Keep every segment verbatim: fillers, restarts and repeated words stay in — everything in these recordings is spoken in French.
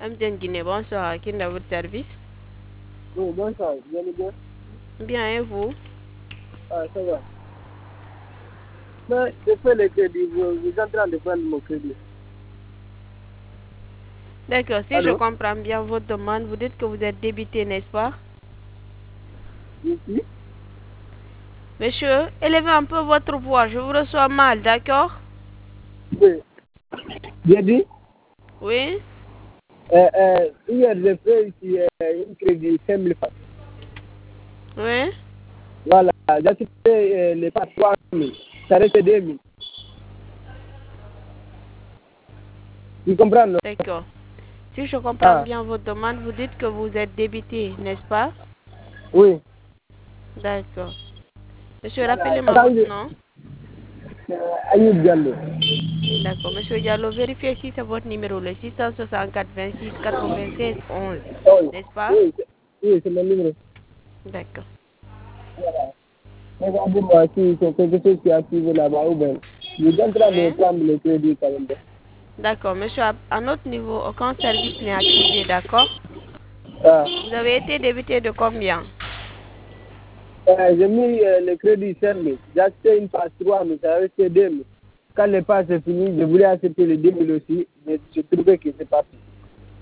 Amden Guinée, bonsoir. Qui est à votre service? Oui, bonsoir. Vous allez bien? Bien, et vous? Ah, ça va. Mais je fais le crédit. Vous, vous êtes en train de prendre mon crédit. D'accord, si je Allô? comprends bien votre demande, vous dites que vous êtes débité, n'est-ce pas? Ici? Monsieur, élevez un peu votre voix, je vous reçois mal, d'accord? Oui. J'ai dit, Oui? euh, euh, hier, j'ai fait ici euh, un crédit cinq mille francs. Oui? Voilà. J'ai acheté euh, les pas trois mille. Ça reste deux mille. Tu comprends, non? D'accord. Si je comprends Ah, bien votre demande, vous dites que vous êtes débité, n'est-ce pas? oui. D'accord. Monsieur, Voilà. rappelez-moi votre Attendez. nom. Euh, Ayoub Diallo. D'accord. Monsieur Diallo, vérifiez si c'est votre numéro, le six cent soixante-quatre vingt-six quatre-vingt-seize onze, Oui, n'est-ce pas? oui, c'est oui, c'est mon numéro. D'accord. Voilà. Regardez-moi si c'est quelque chose qui est activé là-bas ou bien. Je suis en train de Oui? prendre le crédit quand même. D'accord. Monsieur, à à notre niveau, aucun service n'est activé, d'accord? Ah. Vous avez été débité de combien? Euh, j'ai mis euh, le crédit cinq mille. J'ai acheté une passe trois mille, ça restait deux mille. Quand le passe est fini, je voulais acheter le deux mille aussi, mais j'ai trouvé que c'est pas fini.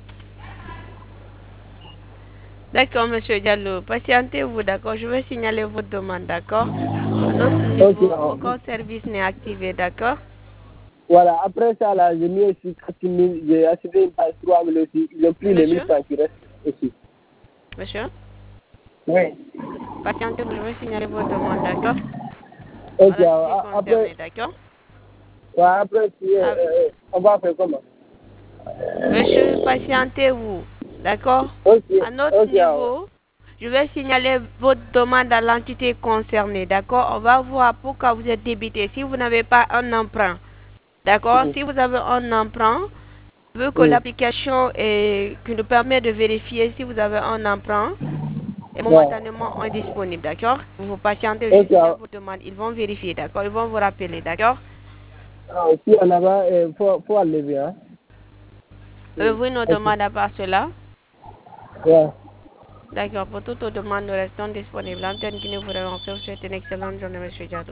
D'accord, monsieur Diallo. Patientez-vous, d'accord? Je vais signaler votre demande, d'accord? À notre Ok, niveau, alors, aucun service n'est activé, d'accord? voilà, après ça, là, j'ai mis aussi quatre mille, j'ai acheté une passe trois mille aussi. Ils ont pris les mille Monsieur? francs qui restent aussi. Monsieur? Oui. Patientez-vous, je vais signaler votre demande, d'accord? Ok, Voilà, alors, c'est a- après, concerné, d'accord? ouais, après, si, euh, Ah, euh, on va faire comment? monsieur, patientez-vous, d'accord? Ok, À notre ok, alors, niveau, je vais signaler votre demande à l'entité concernée, d'accord? On va voir pourquoi vous êtes débité. Si vous n'avez pas un emprunt, d'accord? oui, Si vous avez un emprunt, vu que oui, l'application est- qui nous permet de vérifier si vous avez un emprunt est ouais. momentanément indisponible, d'accord? Vous vous patientez, je Ok, signale alors, votre demande. Ils vont vérifier, d'accord? Ils vont vous rappeler, d'accord? alors, si on a pas, il faut, faut enlever, hein. Oui, Avez-vous une ok, demande à part cela? ouais. D'accord, pour toute autre demande, nous restons disponibles. Antenne Guinée vous remercie. Vous souhaite une excellente journée, monsieur Diallo.